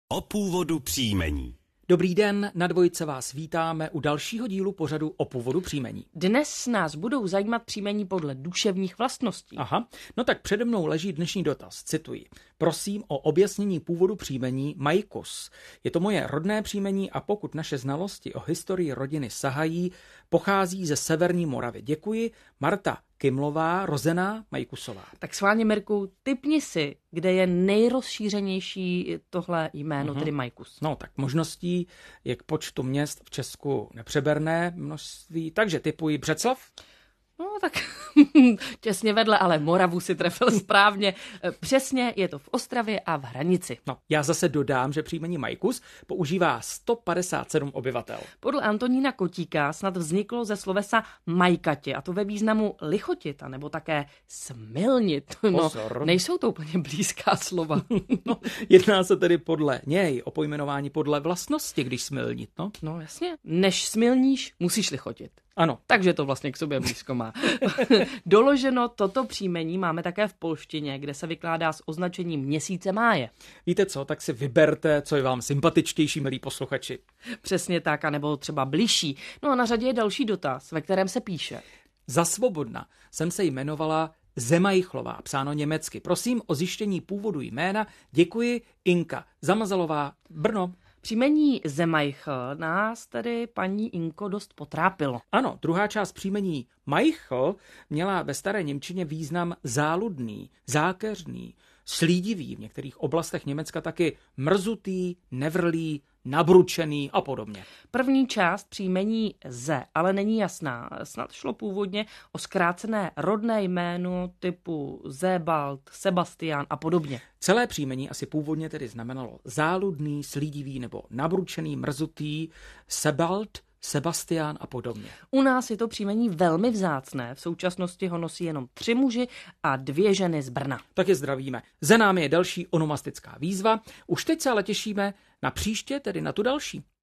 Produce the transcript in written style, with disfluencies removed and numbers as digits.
O původu příjmení. Dobrý den, na Dvojce vás vítáme u dalšího dílu pořadu o původu příjmení. Dnes nás budou zajímat příjmení podle duševních vlastností. Aha, no tak přede mnou leží dnešní dotaz, cituji. Prosím o objasnění původu příjmení Majkus. Je to moje rodné příjmení a pokud naše znalosti o historii rodiny sahají, pochází ze Severní Moravy. Děkuji, Marta Kimlová, rozená Majkusová. Tak schválně, Mirku, tipni si, kde je nejrozšířenější tohle jméno, tedy Majkus. No tak možností je k počtu měst v Česku nepřeberné množství, takže tipuji Břeclav. No tak těsně vedle, ale Moravu si trefil správně. Přesně je to v Ostravě a v Hranici. No, já zase dodám, že příjmení Majkus používá 157 obyvatel. Podle Antonína Kotíka snad vzniklo ze slovesa majkatě, a to ve významu lichotit, nebo také smilnit. No, nejsou to úplně blízká slova. No, jedná se tedy podle něj o pojmenování podle vlastnosti, když smilnit, no? No jasně, než smilníš, musíš lichotit. Ano. Takže to vlastně k sobě blízko má. Doloženo toto příjmení máme také v polštině, kde se vykládá s označením měsíce máje. Víte co, tak si vyberte, co je vám sympatičtější, milí posluchači. Přesně tak, anebo třeba bližší. No a na řadě je další dotaz, ve kterém se píše. Za svobodna jsem se jmenovala Zemajchlová, psáno německy. Prosím o zjištění původu jména. Děkuji, Inka Zamazalová, Brno. Příjmení Zemajchl nás tedy, paní Inko, dost potrápilo. Ano, druhá část příjmení Majchl měla ve staré němčině význam záludný, zákeřný, slídivý, v některých oblastech Německa taky mrzutý, nevrlý, nabručený a podobně. První část příjmení Ze ale není jasná. Snad šlo původně o zkrácené rodné jméno typu Zebald, Sebastian a podobně. Celé příjmení asi původně tedy znamenalo záludný, slídivý nebo nabručený, mrzutý, Sebald, Sebastian a podobně. U nás je to příjmení velmi vzácné. V současnosti ho nosí jenom 3 muži a 2 ženy z Brna. Tak je zdravíme. Za námi je další onomastická výzva. Už teď se ale těšíme na příště, tedy na tu další.